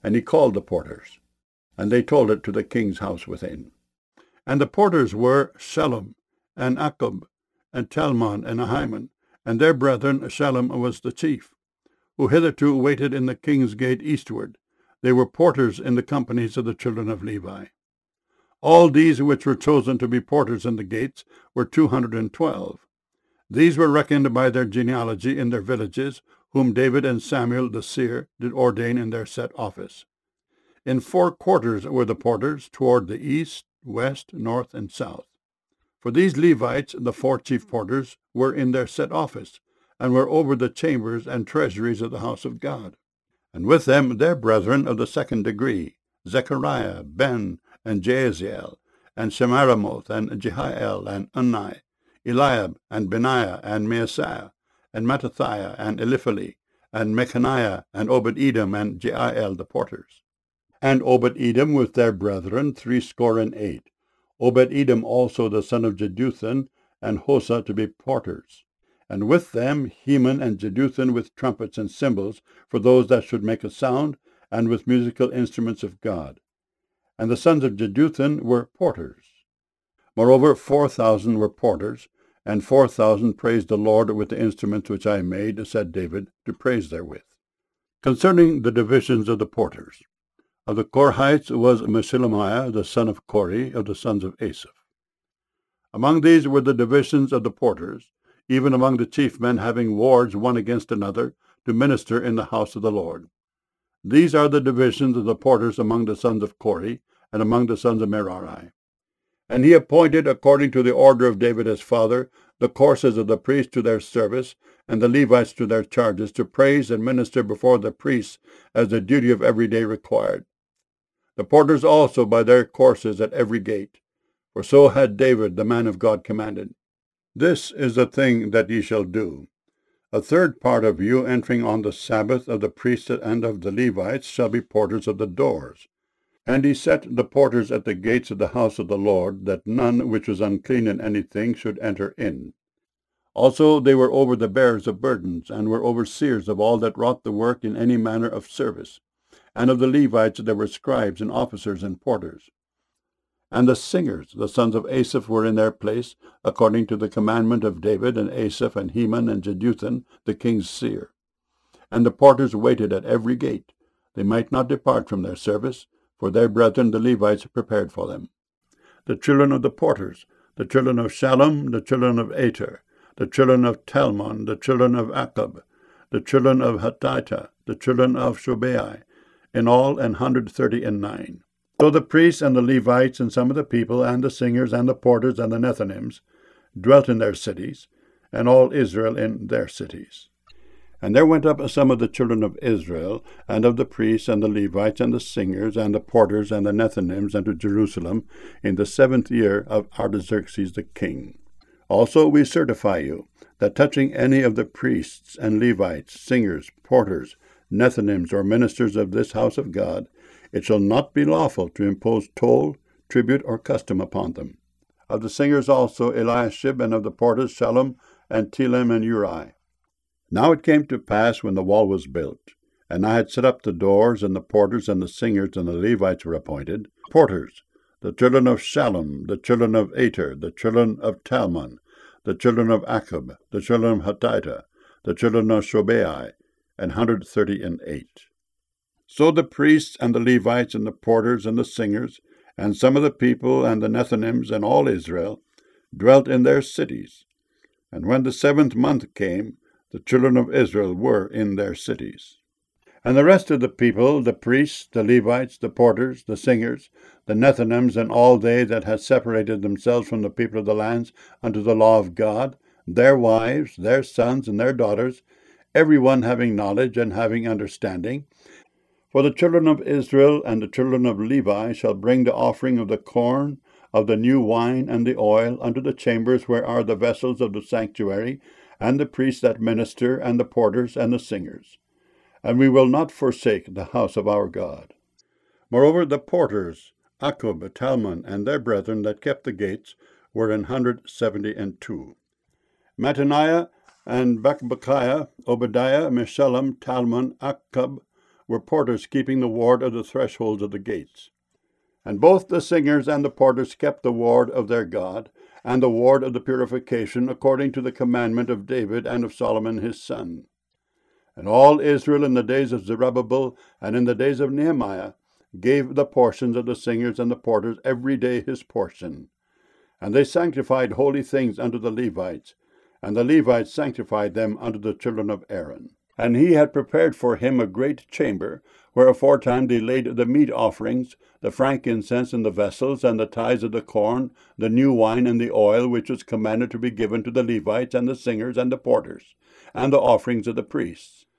And he called the porters, and they told it to the king's house within. And the porters were Shallum, and Akkub, and Talmon, and Ahiman, and their brethren. Shallum was the chief, who hitherto waited in the king's gate eastward. They were porters in the companies of the children of Levi. All these which were chosen to be porters in the gates were 212. These were reckoned by their genealogy in their villages, whom David and Samuel the seer did ordain in their set office. In 4 quarters were the porters, toward the east, west, north, and south. For these Levites, the 4 chief porters, were in their set office, and were over the chambers and treasuries of the house of God. And with them their brethren of the 2nd degree, Zechariah, Ben, and Jaasiel, and Shemaramoth, and Jehiel, and Unni, Eliab, and Benaiah, and Maaseiah, and Mattathiah, and Eliphali, and Mechaniah, and Obed-Edom, and Jeiel the porters. And Obed-Edom with their brethren 68. Obed-Edom also the son of Jeduthun, and Hosah to be porters. And with them Heman and Jeduthun with trumpets and cymbals, for those that should make a sound, and with musical instruments of God. And the sons of Jeduthun were porters. Moreover 4,000 were porters, and 4,000 praised the Lord with the instruments which I made, said David, to praise therewith. Concerning the divisions of the porters, of the Korhites was Meshelemiah the son of Kori, of the sons of Asaph. Among these were the divisions of the porters, even among the chief men having wards one against another, to minister in the house of the Lord. These are the divisions of the porters among the sons of Kori, and among the sons of Merari. And he appointed, according to the order of David his father, the courses of the priests to their service, and the Levites to their charges, to praise and minister before the priests, as the duty of every day required. The porters also by their courses at every gate, for so had David the man of God commanded. This is the thing that ye shall do. A 3rd part of you entering on the Sabbath of the priests and of the Levites shall be porters of the doors. And he set the porters at the gates of the house of the Lord, that none which was unclean in anything should enter in. Also they were over the bearers of burdens, and were overseers of all that wrought the work in any manner of service. And of the Levites there were scribes and officers and porters. And the singers, the sons of Asaph, were in their place, according to the commandment of David, and Asaph, and Heman, and Jeduthun, the king's seer. And the porters waited at every gate. They might not depart from their service, for their brethren the Levites prepared for them. The children of the porters, the children of Shallum, the children of Ater, the children of Talmon, the children of Akkub, the children of Hatita, the children of Shobai, in all 139. So the priests and the Levites and some of the people and the singers and the porters and the Nethinims dwelt in their cities, and all Israel in their cities. And there went up some of the children of Israel, and of the priests and the Levites and the singers and the porters and the Nethinims unto Jerusalem in the 7th year of Artaxerxes the king. Also we certify you, that touching any of the priests and Levites, singers, porters, Nethinims, or ministers of this house of God, it shall not be lawful to impose toll, tribute, or custom upon them. Of the singers also Eliashib, and of the porters Shallum, and Telem, and Uri. Now it came to pass, when the wall was built, and I had set up the doors, and the porters and the singers and the Levites were appointed, porters, the children of Shallum, the children of Ater, the children of Talmon, the children of Akkub, the children of Hatita, the children of Shobai, 138. So the priests and the Levites and the porters and the singers, and some of the people and the Nethinims and all Israel, dwelt in their cities. And when the 7th month came, the children of Israel were in their cities. And the rest of the people, the priests, the Levites, the porters, the singers, the Nethinims, and all they that had separated themselves from the people of the lands unto the law of God, their wives, their sons, and their daughters, every one having knowledge and having understanding, for the children of Israel and the children of Levi shall bring the offering of the corn, of the new wine, and the oil unto the chambers where are the vessels of the sanctuary, and the priests that minister, and the porters, and the singers. And we will not forsake the house of our God. Moreover, the porters, Akkub, Talmon, and their brethren that kept the gates, were 172. Mattaniah and Bakbakiah, Obadiah, Meshullam, Talmon, Akkub, were porters keeping the ward of the thresholds of the gates. And both the singers and the porters kept the ward of their God, and the ward of the purification, according to the commandment of David and of Solomon his son. And all Israel in the days of Zerubbabel and in the days of Nehemiah gave the portions of the singers and the porters every day his portion. And they sanctified holy things unto the Levites, and the Levites sanctified them unto the children of Aaron. And he had prepared for him a great chamber, where aforetime they laid the meat offerings, the frankincense and the vessels, and the tithes of the corn, the new wine and the oil, which was commanded to be given to the Levites and the singers and the porters, and the offerings of the priests.